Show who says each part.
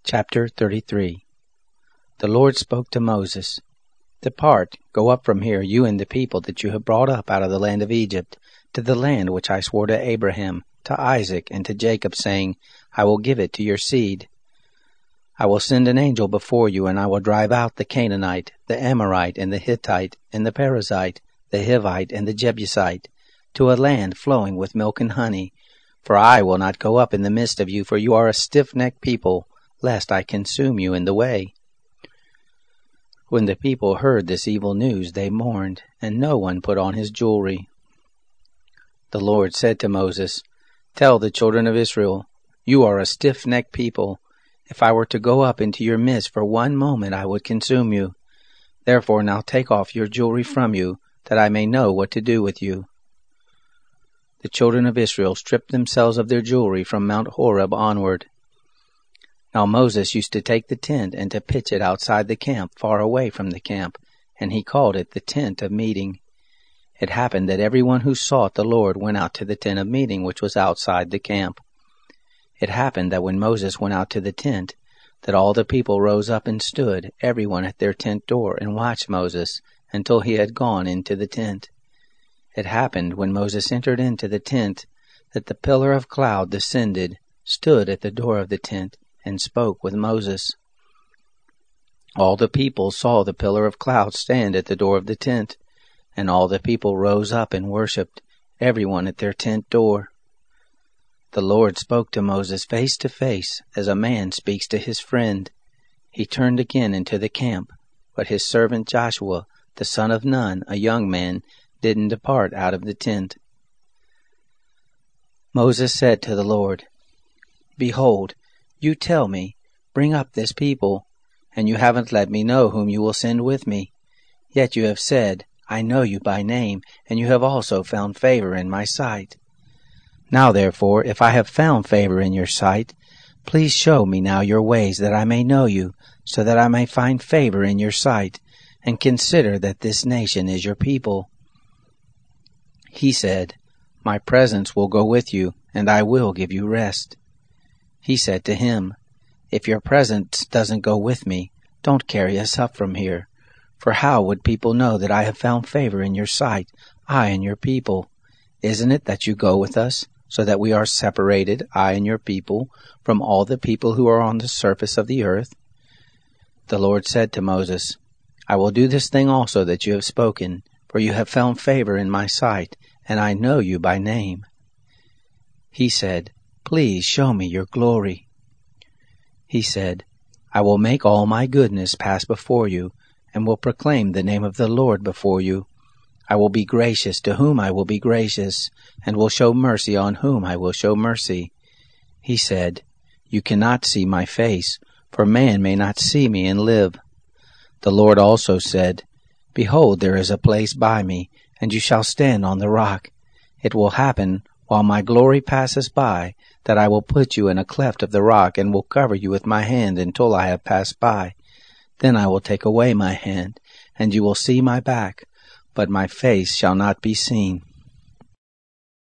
Speaker 1: Chapter 33. The Lord spoke to Moses, Depart, go up from here, you and the people that you have brought up out of the land of Egypt, to the land which I swore to Abraham, to Isaac, and to Jacob, saying, I will give it to your seed. I will send an angel before you, and I will drive out the Canaanite, the Amorite, and the Hittite, and the Perizzite, the Hivite, and the Jebusite, to a land flowing with milk and honey. For I will not go up in the midst of you, for you are a stiff-necked people, lest I consume you in the way. When the people heard this evil news, they mourned, and no one put on his jewelry. The Lord said to Moses, Tell the children of Israel, You are a stiff-necked people. If I were to go up into your midst for one moment, I would consume you. Therefore now take off your jewelry from you, that I may know what to do with you. The children of Israel stripped themselves of their jewelry from Mount Horeb onward. Now Moses used to take the tent and to pitch it outside the camp, far away from the camp, and he called it the tent of meeting. It happened that everyone who sought the Lord went out to the tent of meeting, which was outside the camp. It happened that when Moses went out to the tent, that all the people rose up and stood, everyone at their tent door, and watched Moses until he had gone into the tent. It happened when Moses entered into the tent, that the pillar of cloud descended, stood at the door of the tent, and spoke with Moses. All the people saw the pillar of cloud stand at the door of the tent, and all the people rose up and worshipped, everyone at their tent door. The Lord spoke to Moses face to face, as a man speaks to his friend. He turned again into the camp, but his servant Joshua, the son of Nun, a young man, didn't depart out of the tent. Moses said to the Lord, Behold, you tell me, Bring up this people, and you haven't let me know whom you will send with me. Yet you have said, I know you by name, and you have also found favor in my sight. Now therefore, if I have found favor in your sight, please show me now your ways, that I may know you, so that I may find favor in your sight, and consider that this nation is your people. He said, My presence will go with you, and I will give you rest. He said to him, If your presence doesn't go with me, don't carry us up from here. For how would people know that I have found favor in your sight, I and your people? Isn't it that you go with us, so that we are separated, I and your people, from all the people who are on the surface of the earth? The Lord said to Moses, I will do this thing also that you have spoken, for you have found favor in my sight, and I know you by name. He said, Please show me your glory. He said, I will make all my goodness pass before you, and will proclaim the name of the Lord before you. I will be gracious to whom I will be gracious, and will show mercy on whom I will show mercy. He said, You cannot see my face, for man may not see me and live. The Lord also said, Behold, there is a place by me, and you shall stand on the rock. It will happen, while my glory passes by, that I will put you in a cleft of the rock, and will cover you with my hand until I have passed by. Then I will take away my hand, and you will see my back, but my face shall not be seen.